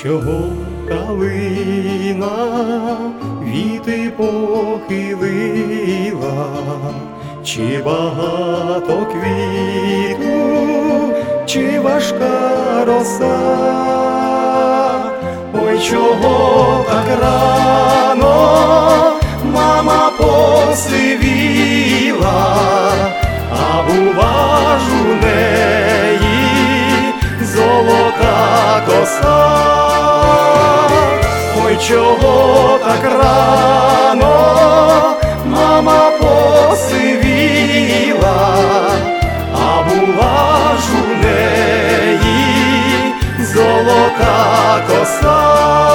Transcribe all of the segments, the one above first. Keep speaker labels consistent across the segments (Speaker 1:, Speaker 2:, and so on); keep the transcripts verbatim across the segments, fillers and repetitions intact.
Speaker 1: Чого калина віти похилила, чи багато квіту, чи важка роса? Ой, чого так рано мама посивіла, а бува ж у неї золота коса. Ой, чого так рано мама посивіла, а була ж у неї золота коса.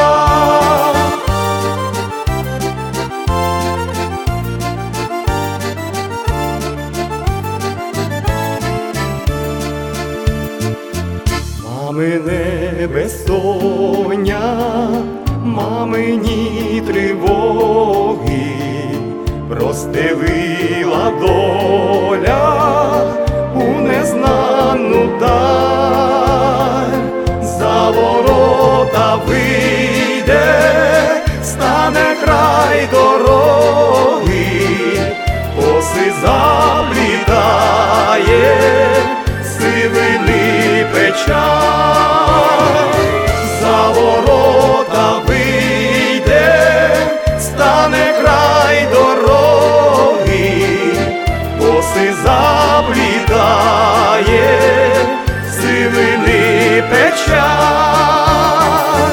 Speaker 1: Мамине безсоння, мамині тривоги простелила доля у незнанну даль. За ворота вийде, стане край дороги, коси заплітає, сивини печаль. За ворота вийде, стане край дороги, коси заплітає, сивини печаль.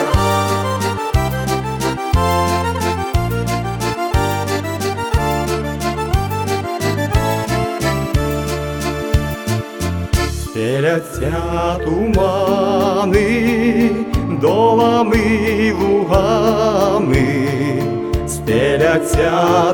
Speaker 1: Стеляться тумани долами лугами, стеляться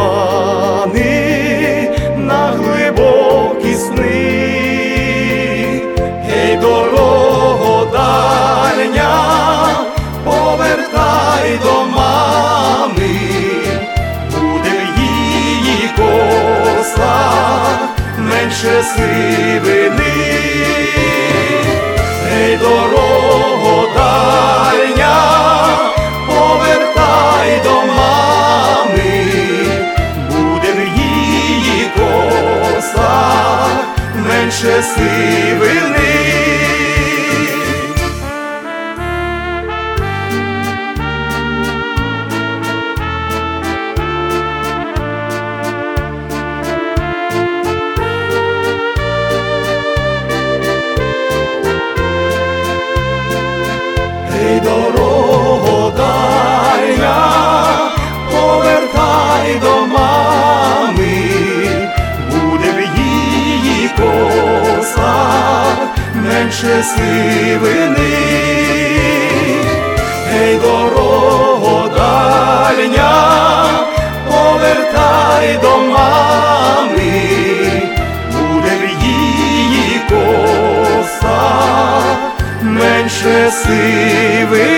Speaker 1: тумани на глибокі сни. Гей, дорого дальня, повертай до мами, буде в її косах менше сивини. Гей, дорого дальня, повертай до мами, буде в її косах менше сивини. Гей, дорого дальня, повертай до мами, буде в її косах менше сивини. Гей, дорого дальня, повертай до мами, буде в її косах менше сивини.